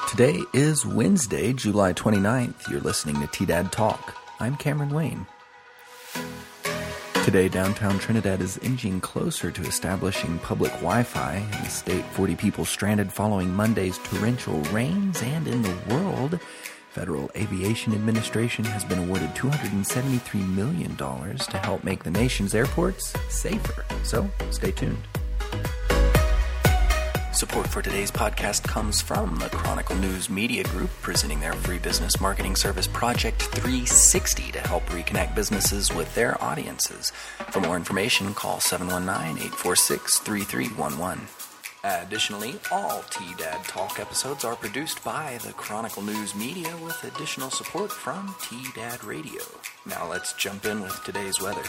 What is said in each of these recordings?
Today is Wednesday, July 29th. You're listening to T-Dad Talk. I'm Cameron Wayne. Today, downtown Trinidad is inching closer to establishing public Wi-Fi. In the state, 40 people stranded following Monday's torrential rains. And in the world, Federal Aviation Administration has been awarded $273 million to help make the nation's airports safer. So, stay tuned. Support for today's podcast comes from the Chronicle News Media Group, presenting their free business marketing service Project 360 to help reconnect businesses with their audiences. For more information, call 719-846-3311. Additionally, all T-Dad Talk episodes are produced by the Chronicle News Media with additional support from T-Dad Radio. Now let's jump in with today's weather.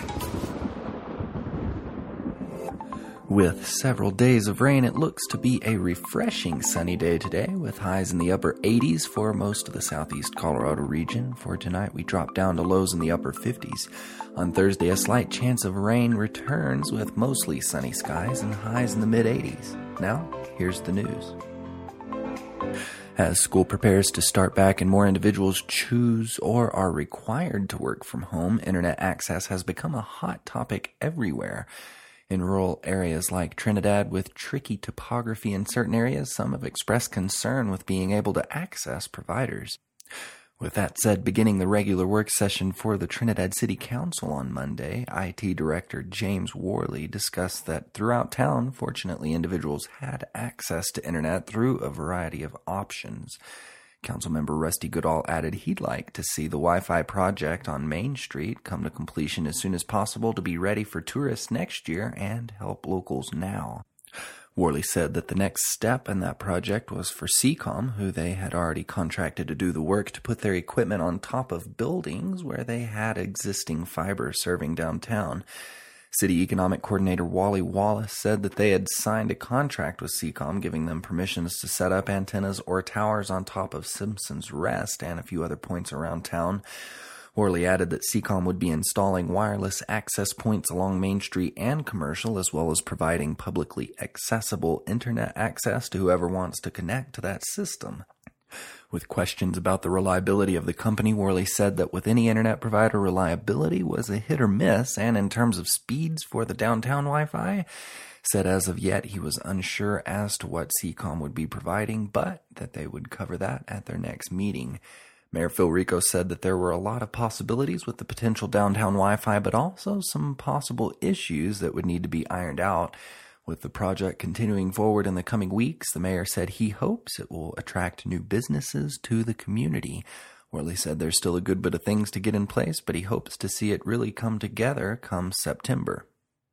With several days of rain, it looks to be a refreshing sunny day today, with highs in the upper 80s for most of the southeast Colorado region. For tonight, we drop down to lows in the upper 50s. On Thursday, a slight chance of rain returns with mostly sunny skies and highs in the mid-80s. Now, here's the news. As school prepares to start back and more individuals choose or are required to work from home, internet access has become a hot topic everywhere. In rural areas like Trinidad with tricky topography in certain areas, some have expressed concern with being able to access providers. With that said, beginning the regular work session for the Trinidad City Council on Monday, IT Director James Worley discussed that throughout town, fortunately, individuals had access to internet through a variety of options. Councilmember Rusty Goodall added he'd like to see the Wi-Fi project on Main Street come to completion as soon as possible to be ready for tourists next year and help locals now. Worley said that the next step in that project was for Seacom, who they had already contracted to do the work, to put their equipment on top of buildings where they had existing fiber serving downtown. City Economic Coordinator Wally Wallace said that they had signed a contract with Seacom, giving them permissions to set up antennas or towers on top of Simpson's Rest and a few other points around town. Worley added that Seacom would be installing wireless access points along Main Street and Commercial, as well as providing publicly accessible internet access to whoever wants to connect to that system. With questions about the reliability of the company, Worley said that with any internet provider, reliability was a hit or miss, and in terms of speeds for the downtown Wi-Fi, said as of yet he was unsure as to what Seacom would be providing, but that they would cover that at their next meeting. Mayor Phil Rico said that there were a lot of possibilities with the potential downtown Wi-Fi, but also some possible issues that would need to be ironed out. With the project continuing forward in the coming weeks, the mayor said he hopes it will attract new businesses to the community. Worley said there's still a good bit of things to get in place, but he hopes to see it really come together come September.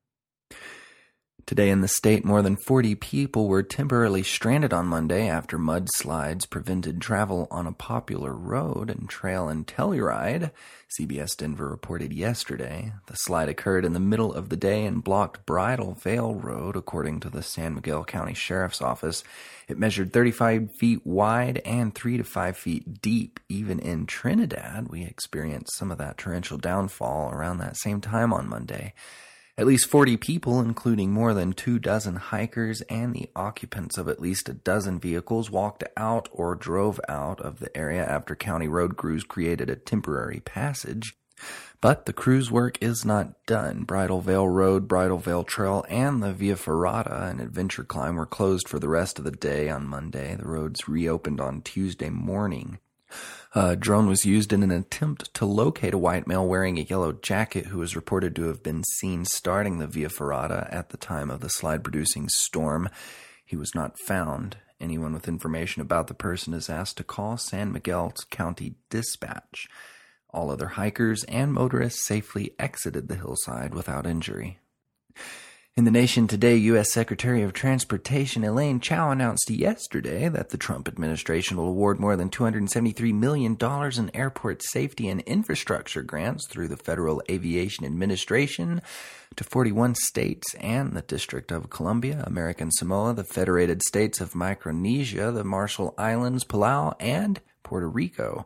Today in the state, more than 40 people were temporarily stranded on Monday after mudslides prevented travel on a popular road and trail in Telluride, CBS Denver reported yesterday. The slide occurred in the middle of the day and blocked Bridal Veil Road, according to the San Miguel County Sheriff's Office. It measured 35 feet wide and 3 to 5 feet deep. Even in Trinidad, we experienced some of that torrential downfall around that same time on Monday. At least 40 people, including more than 24 hikers and the occupants of at least a dozen vehicles, walked out or drove out of the area after county road crews created a temporary passage. But the crew's work is not done. Bridal Veil Road, Bridal Veil Trail, and the Via Ferrata, an adventure climb, were closed for the rest of the day on Monday. The roads reopened on Tuesday morning. A drone was used in an attempt to locate a white male wearing a yellow jacket who was reported to have been seen starting the Via Ferrata at the time of the slide-producing storm. He was not found. Anyone with information about the person is asked to call San Miguel County Dispatch. All other hikers and motorists safely exited the hillside without injury. In the nation today, U.S. Secretary of Transportation Elaine Chao announced yesterday that the Trump administration will award more than $273 million in airport safety and infrastructure grants through the Federal Aviation Administration to 41 states and the District of Columbia, American Samoa, the Federated States of Micronesia, the Marshall Islands, Palau, and Puerto Rico.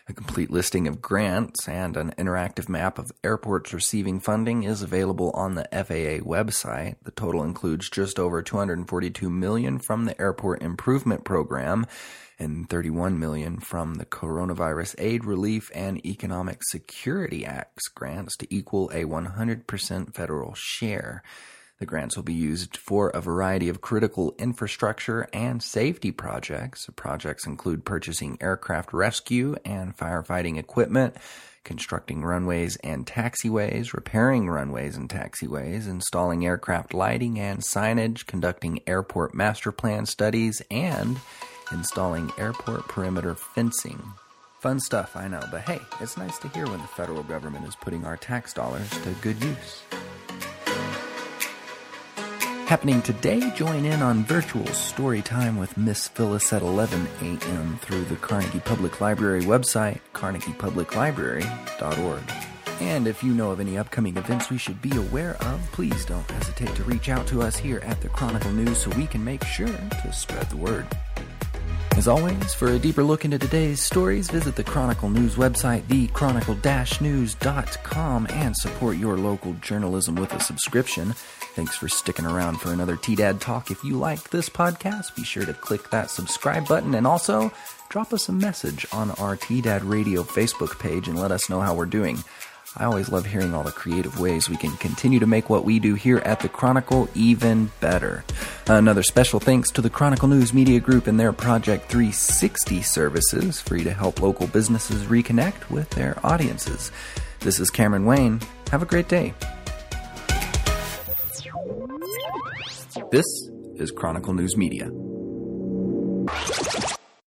A complete listing of grants and an interactive map of airports receiving funding is available on the FAA website. The total includes just over $242 million from the Airport Improvement Program and $31 million from the Coronavirus Aid, Relief, and Economic Security Act's grants to equal a 100% federal share. The grants will be used for a variety of critical infrastructure and safety projects. The projects include purchasing aircraft rescue and firefighting equipment, constructing runways and taxiways, repairing runways and taxiways, installing aircraft lighting and signage, conducting airport master plan studies, and installing airport perimeter fencing. Fun stuff, I know, but hey, it's nice to hear when the federal government is putting our tax dollars to good use. Happening today, join in on virtual story time with Miss Phyllis at 11 a.m. through the Carnegie Public Library website, carnegiepubliclibrary.org. And if you know of any upcoming events we should be aware of, please don't hesitate to reach out to us here at the Chronicle News so we can make sure to spread the word. As always, for a deeper look into today's stories, visit the Chronicle News website, thechronicle-news.com, and support your local journalism with a subscription. Thanks for sticking around for another T-Dad Talk. If you like this podcast, be sure to click that subscribe button and also drop us a message on our T-Dad Radio Facebook page and let us know how we're doing. I always love hearing all the creative ways we can continue to make what we do here at the Chronicle even better. Another special thanks to the Chronicle News Media Group and their Project 360 services, free to help local businesses reconnect with their audiences. This is Cameron Wayne. Have a great day. This is Chronicle News Media.